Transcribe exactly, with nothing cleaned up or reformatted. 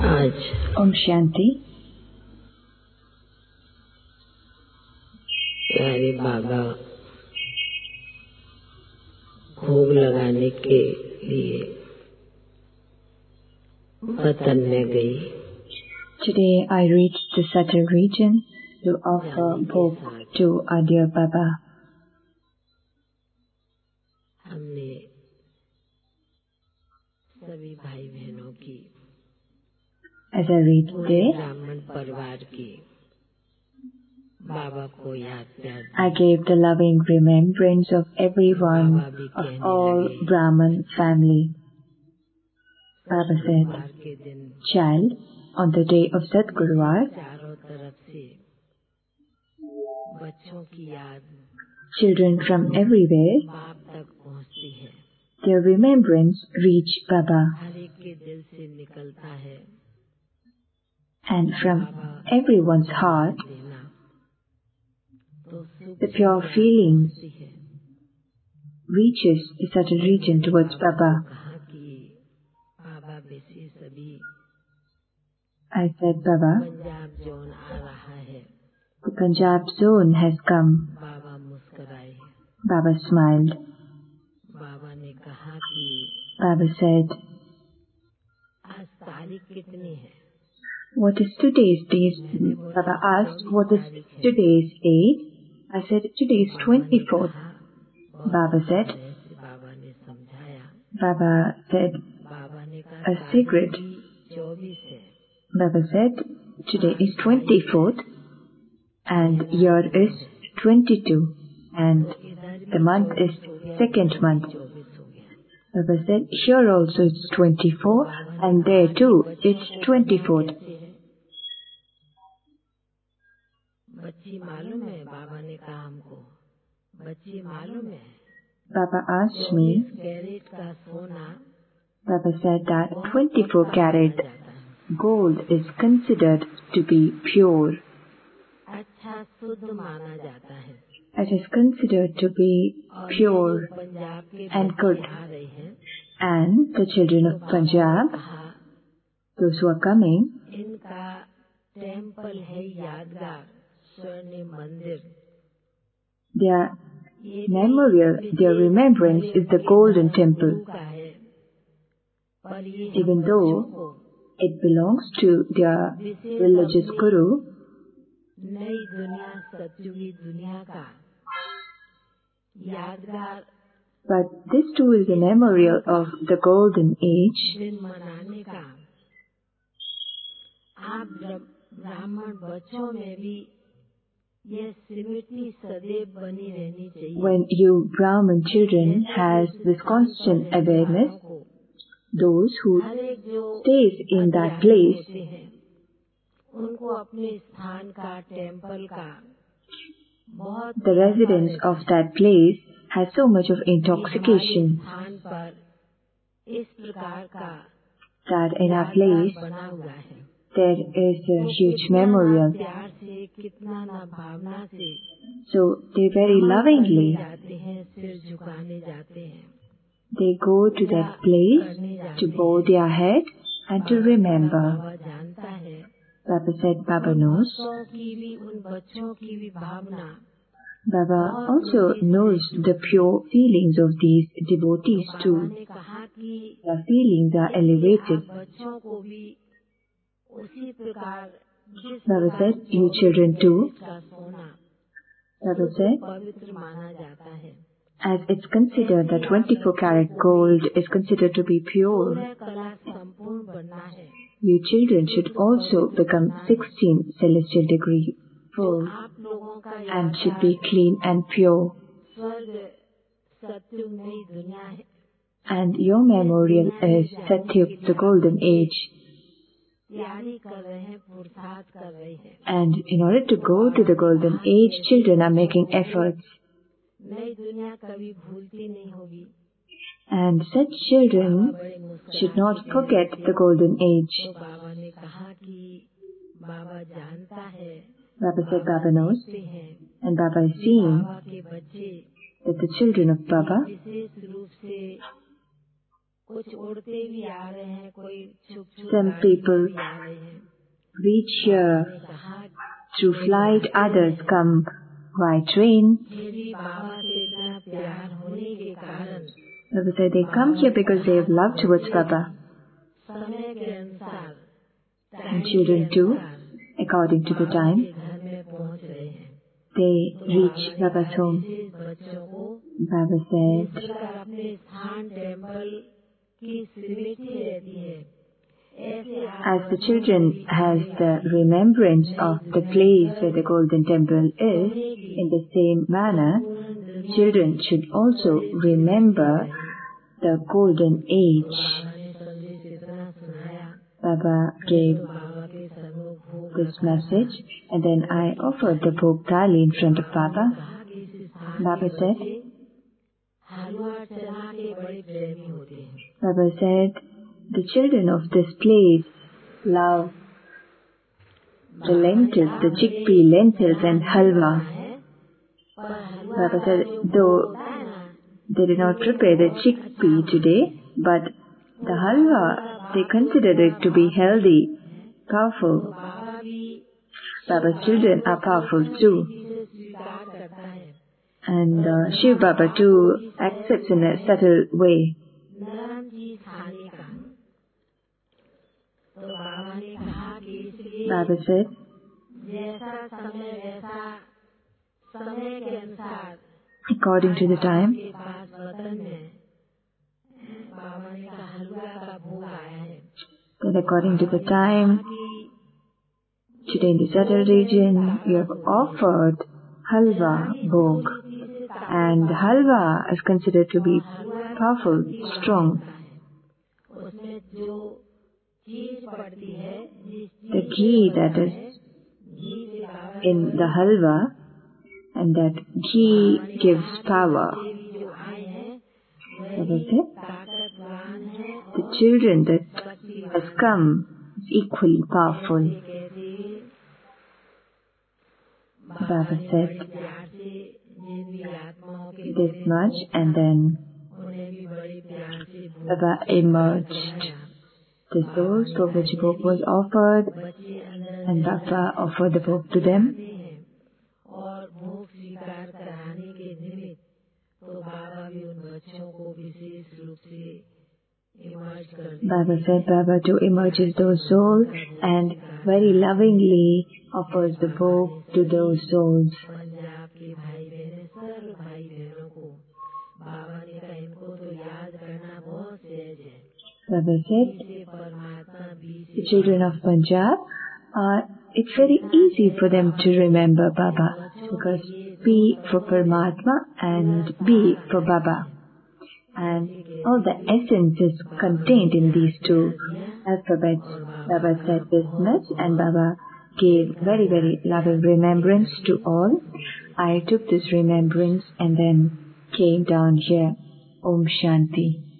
आज Om Shanti. प्यारे बाबा भोग लगाने के लिए वतन में गई। Today I reached the Satar region to offer bhog to our dear Baba. हमने सभी भाई बहनों की As I reached there, ब्राह्मण परिवार की बाबा को याद प्यार I gave the loving remembrance of everyone, of all Brahman family. Baba said, के दिन child, on the day of Sadguruvar, चारों तरफ से बच्चों की याद children from everywhere, बाप तक पहुंचती है। their remembrance reach Baba. हर एक के दिल से निकलता है And from everyone's heart, देना तो सुख the pure feelings होती है। reaches the Satar region towards Baba. कहा कि बाबा बेसी सभी I said, Baba, Punjab zone आ रहा है। the Punjab zone has come. बाबा मुस्कुराए। Baba smiled. बाबा ने कहा कि Baba said, आज तारीख कितनी है? what is today's date? Baba asked, what is today's date? I said, today is twenty-fourth. Baba said, बाबा ने समझाया। Baba said, बाबा ने कहा a secret. चौबीस है। Baba said, today is twenty-fourth and year is twenty-two and the month is second month. Baba said, here also it's twenty-four and there too it's twenty-fourth. बच्ची मालूम है? बाबा ने कहा हमको बच्ची मालूम है? Baba asked me, कैरेट का सोना Baba said that twenty-four carat gold is considered to be pure. अच्छा शुद्ध माना जाता है। It is considered to be pure Punjab के and good. आ रहे हैं। And the children of Punjab, those who are coming, इनका टेम्पल है यादगार स्वर्ण मंदिर। their memorial, their remembrance is the golden temple. Even though it belongs to their religious guru, नई दुनिया सतयुगी दुनिया का यादगार but this too is a memorial of the golden age. दिन मनाने का आप ब्राह्मण बच्चों में भी ये स्मृति सदैव बनी रहनी चाहिए। When you Brahmin children has this constant awareness, those who stays in that place, उनको अपने स्थान का टेम्पल का बहुत the residents of that place has so much of intoxication स्थान पर इस प्रकार का that in our place बना हुआ है। there is a huge memorial. प्यार से कितना ना भावना से So they very lovingly जाते हैं, सिर झुकाने जाते हैं। they go to that place to bow their head and to remember. बाबा जानता है Baba said Baba knows. बच्चों की भी उन बच्चों की भी भावना Baba also knows the pure feelings of these devotees too. ने कहा कि Their feelings are elevated. बच्चों को भी उसी प्रकार जिस Baba said, you children too. का सोना Baba said, पवित्र माना जाता है। as it's considered that twenty-four carat gold is considered to be pure, कला संपूर्ण बनना है। you children should also become sixteen celestial degree full आप लोगों का and should be clean and pure. स्वर्ग सत्युग नई दुनिया है। And your memorial is Satyug, the golden age. तैयारी कर रहे हैं, पुरुषार्थ कर रहे हैं। And in order to go to the golden age, children are making efforts. नई दुनिया कभी भूलती नहीं होगी। And such children should not forget the golden age. तो बाबा ने कहा कि बाबा जानता है, Baba said Baba knows, देखते हैं and Baba is seeing बाबा के बच्चे that the children of Baba विशेष रूप से Some people reach here through flight, others come by train. Baba said they come here because they have love towards Baba. And children too, according to the time, they reach Baba's home. Baba said, as the children has the remembrance of the place where the golden temple is, in the same manner, children should also remember the golden age. Baba gave this message, and then I offered the Bhog Thali in front of Baba. Baba said, Baba said, the children of this place love the lentils, the chickpea lentils and halwa. Baba said, though they did not prepare the chickpea today, but the halwa, they considered it to be healthy, powerful. Baba's children are powerful too. And uh, Shiv Baba too accepts in a subtle way. Baba said, according to the time, that according to the time, today in the Southern region, you have offered halwa bhog, and halwa is considered to be powerful, strong. The ghee that is in the halwa, and that ghee gives power. That is it. The children that has come is equally powerful. Baba said this much, and then Baba emerged. The souls for which Bhog was offered, and Baba offered the Bhog to them. Baba said Baba too emerges those souls and very lovingly offers the Bhog to those souls. Baba said, the children of Punjab, uh, it's very easy for them to remember Baba, because P for Paramatma and B for Baba. And all the essence is contained in these two alphabets. Baba said this much, and Baba gave very, very loving remembrance to all. I took this remembrance and then came down here. Om Shanti.